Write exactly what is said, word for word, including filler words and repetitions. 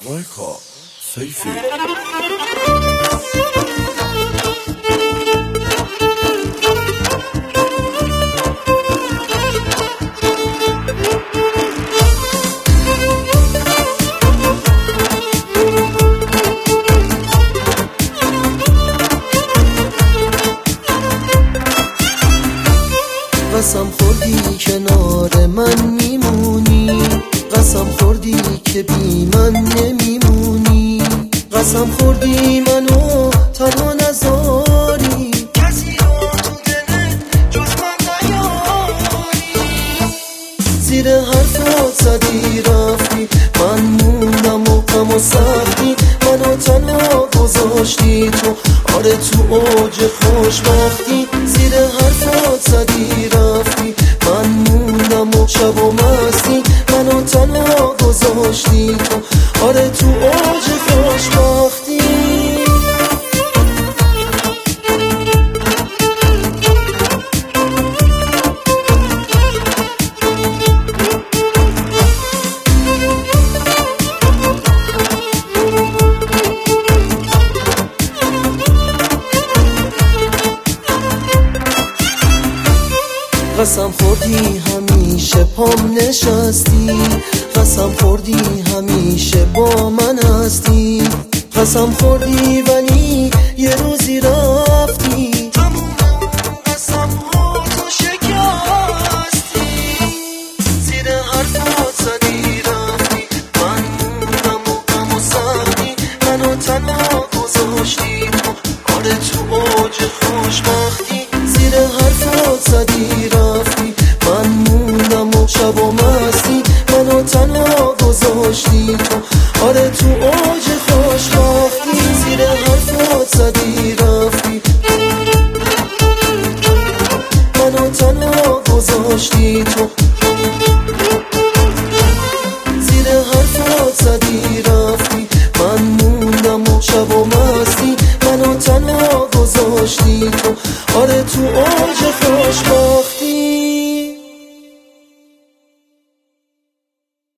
مایکا سیفی قسم خوردی کنار من میمونی، قسم خوردی که بی من نمیمونی، قسم خوردی منو تنها نذاری، کسی رو تو دلت جز من نیاری. زیر حرفات زدی رفتی، من موندم و غم و سختی منو تنها گذاشتی تو، آره تو اوج خوشبختی. زیر حرفات زدی رفتی، من موندم و شب و مستی منو تنها گذاشتی تو، آره تو اوج خوشبختی. قسم خوردی همیشه پام نشستی، قسم خوردی همیشه با من هستی، قسم خوردی ولی یه روزی رفتی، تموم قسم ها تو شکستی. زیر حرفات زدی رفتی، من موندم و غم و سختی منو تنها گذاشتی تو، آره تو اوج خوشبختی. زیر حرفات زدی رفتی، من موندم و شب و مستی منو تنها گذاشتی تو، آره تو اوج خوشبختی. زیر حرفات زدی رفتی، منو تنها گذاشتی تو، زیر حرفات زدی رفتی.